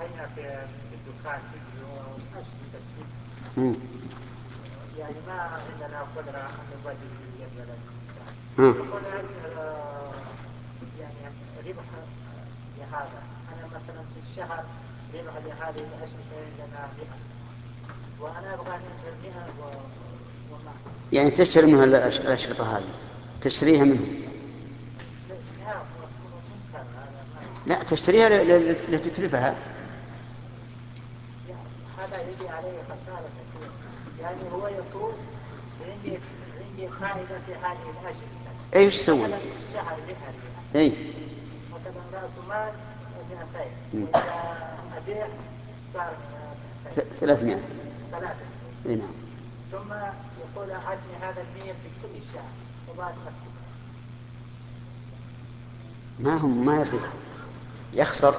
رأينا في الدكان فيديو أشرطة مم. يعني ما عندنا قدرة أن نبادل باليد ولا باللسان. ها. يقول يعني ربح لهذا، أنا مثلا في الشهر ربح لهذه الأشرطة عندنا 100 وأنا أبغى ننزل 100 وما يعني تشتري منها الأشرطة هذه، تشتريها منه؟ لا منكر هذا ما لا، تشتريها لتتلفها. يعني هذا يجي عليه خسارة كثيرة. يعني هو يقول عندي فائدة في هذه الأشرطة، ايش تسوي؟ مثلا في الشهر 100 ريال، اي. مثلا رأس مال 200 مم. وإذا أبيع صار 200 300. 300 اي نعم. ثم يقول أعطني هذا 100 في كل شهر وبعد أكتب ما يرتفع، يخسر.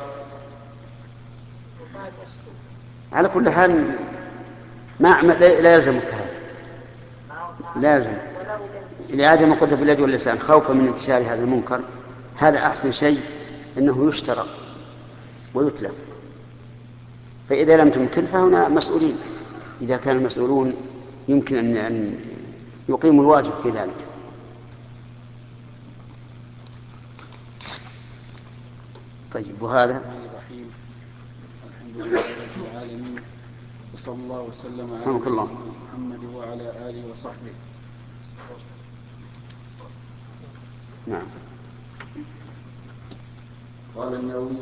وبعد أشتري. على كل حال لا يلزمك هذا، لازم ولو لعدم القدرة باليد واللسان خوفا من انتشار هذا المنكر. هذا أحسن شيء أنه يشترى ويتلف، فإذا لم تمكن فهنا مسؤولين، إذا كان المسؤولون يمكن أن يقيموا الواجب في ذلك. طيب، وهذا الرحيم. الحمد لله رب العالمين، وصلى الله وسلم على رحمك الله. نبينا محمد وعلى آله وصحبه. نعم. قال النووي